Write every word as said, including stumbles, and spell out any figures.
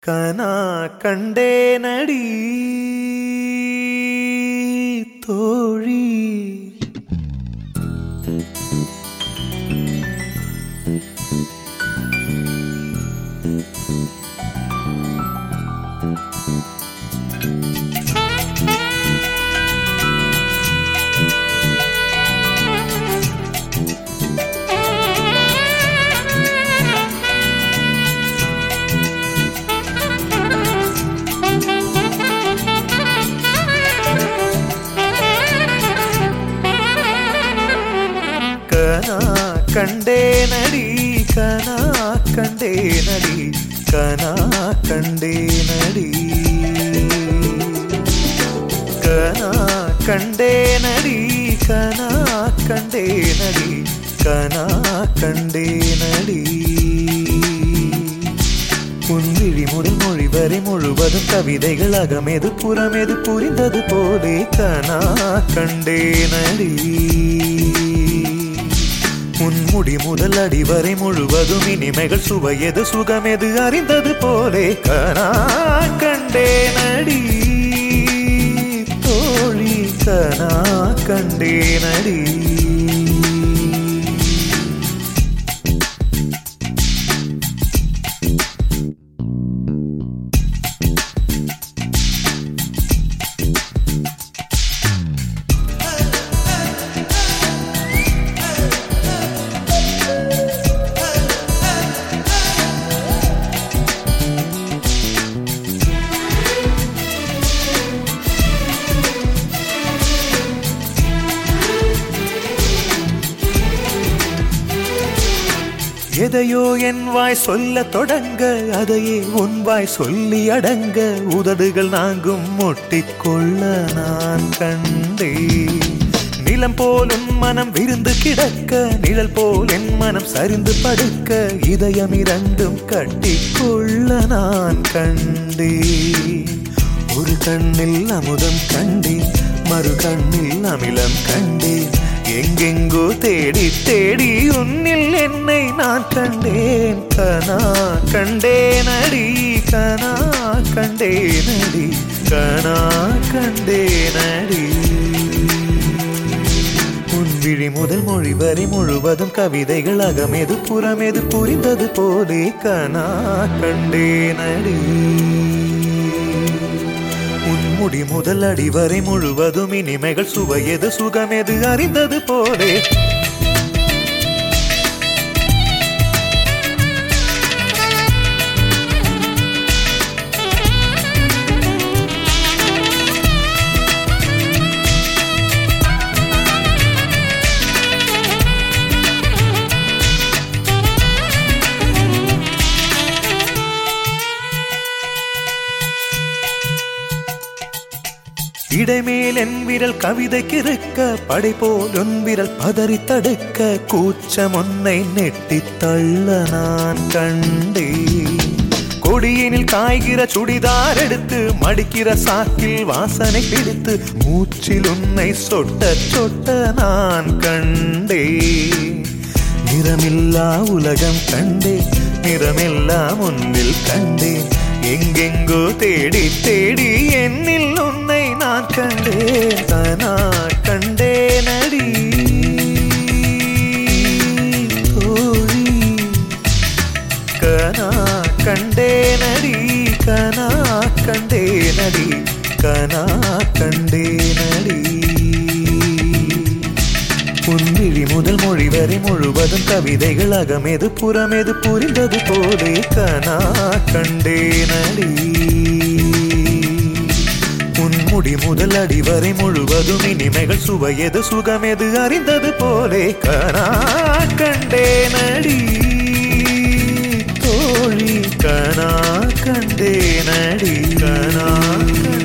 கனா கண்டே நடி தோழி கனா கண்டே நடி கனா கண்டே நடி கனா கண்டே நடி கனா கண்டே நடி கனா கண்டே நடி கனா கண்டே நடி உன்விழி முதல் மொழி வரை முழுவதும் கவிதைகள் அகமெது புறமெது புரிந்தது போலே கனா கண்டே நடி உன்முடி முதல் அடி வரை முழுவதும் இனிமைகள் சுவையது சுகமெது அறிந்தது போலே கனா கண்டே நடி தோழி கனா கண்டே நடி எதையோ என் வாய் சொல்ல தொடங்க அதையே உன் வாய் சொல்லி அடங்க உதடுகள் நாங்கும் முட்டிக்கொள்ள நான் கண்டே நிலம் போல் உன் மனம் விருந்து கிடக்க நிழல் போல் என் மனம் சரிந்து படுக்க இதயம் இரண்டும் கட்டிக்கொள்ள நான் கண்டே ஒரு கண்ணில் அமுதம் கண்டே மறு கண்ணில் அமிலம் கண்டே எங்கெங்கோ தேடி தேடி உன்னில் என்னை நான் கண்டேன் கனா கண்டே நடி கனா கண்டே நடி கனா கண்டே நடி உன் விழி முதல் மொழி வரை முழுவதும் கவிதைகள் அகமெது புறமெது புரிந்தது போலே கனா கண்டே நடி உன்முடி முதல் அடி வரை முழுவதும் இனிமைகள் சுவையது சுகமெது அறிந்தது போலே இடைமேல் என் விரல் கவிதைக்கு இருக்க படை போல் உன் விரல் பதறி தடுக்க கூச்சம் ஒன்னை நெட்டி தள்ள நான் கண்டே கொடியினில் காய்கிற சுடிதார் எடுத்து மடிக்கிற சாக்கில் வாசனை பிடித்து மூச்சில் உன்னை சொட்ட சொட்ட நான் கண்டே நிறமில்லா உலகம் கண்டே நிறமெல்லாம் உன்னில் கண்டே எங்கெங்கோ தேடி தேடி என்னில் உன்னை நான் கண்டேன் கனா கண்டே நடி தோழி கனா கண்டே நடி கனா கண்டே நடி கனா கண்டே நடி உன்விழி முதல் மொழி வரை முழுவதும் கவிதைகள் அகமெது புறமெது புரிந்தது போலே கனா கண்டே நடி உன்முடி முதல் அடி வரை முழுவதும் இனிமைகள் சுவையது சுகமெது அறிந்தது போலே கனா கண்டே நடி தோழி கனா கண்டே நடி கனா